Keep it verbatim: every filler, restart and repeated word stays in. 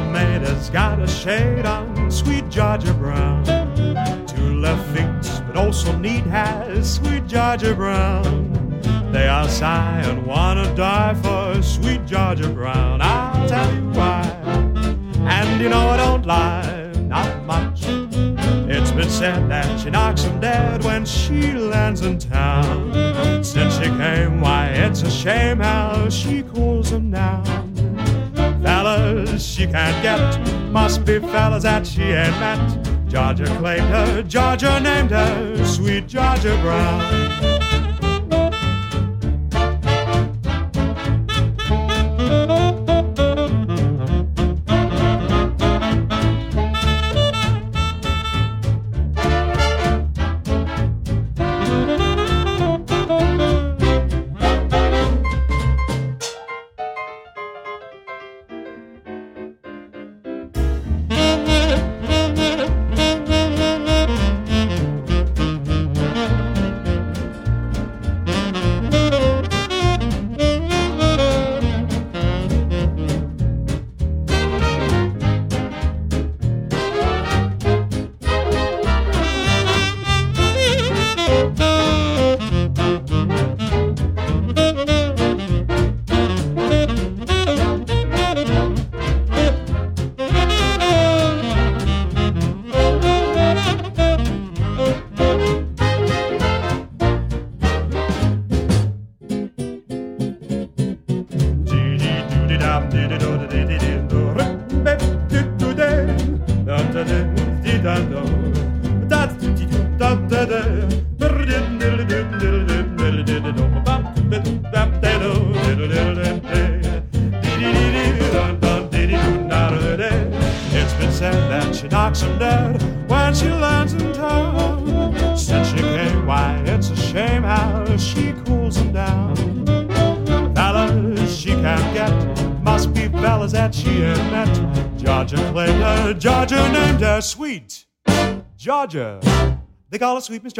maid has got a shade on, sweet Georgia Brown. Two left feet, but also neat has sweet Georgia Brown. They are sigh and wanna die for sweet Georgia Brown. I'll tell you why, and you know I don't lie, not much. It's been said that she knocks 'em dead when she lands in town. Since she came, why, it's a shame how she cools 'em down. Fellas she can't get, must be fellas that she ain't met. Georgia claimed her, Georgia named her, sweet Georgia Brown. It's been said that she knocks 'em dead when she lands in town. Since she came, why, it's a shame how she cools 'em down. Fellas she can't get, must be fellas that she ain't met. Georgia claimed her, Georgia named her, sweet Georgia. They call her Sweet Miss Georgia.